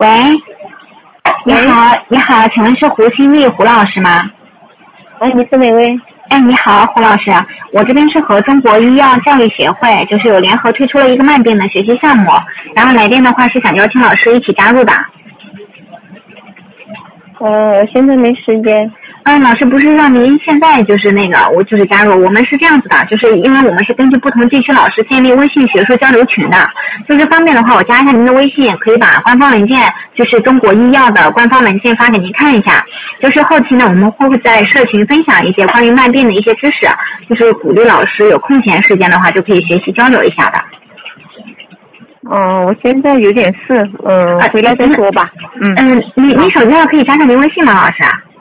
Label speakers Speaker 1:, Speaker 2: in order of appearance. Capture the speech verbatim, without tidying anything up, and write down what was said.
Speaker 1: 喂，你好，你好，请问是胡新丽胡老师吗？
Speaker 2: 哎，你是哪位？
Speaker 1: 哎，你好，胡老师，我这边是和中国医药教育协会，就是有联合推出了一个慢病的学习项目，然后来电的话是想邀请老师一起加入的。
Speaker 2: 呃，我现在没时间。
Speaker 1: 嗯，老师不是让您现在就是那个，我就是加入。我们是这样子的，就是因为我们是根据不同地区老师建立微信学术交流群的，就是方便的话，我加一下您的微信，可以把官方文件，就是中国医药的官方文件发给您看一下。就是后期呢，我们会在社群分享一些关于慢病的一些知识，就是鼓励老师有空闲时间的话，就可以学习交流一下的。
Speaker 2: 嗯，我现在有点事，嗯、呃，回来再说吧。
Speaker 1: 嗯嗯，你你手机上可以加上您微信吗，老师？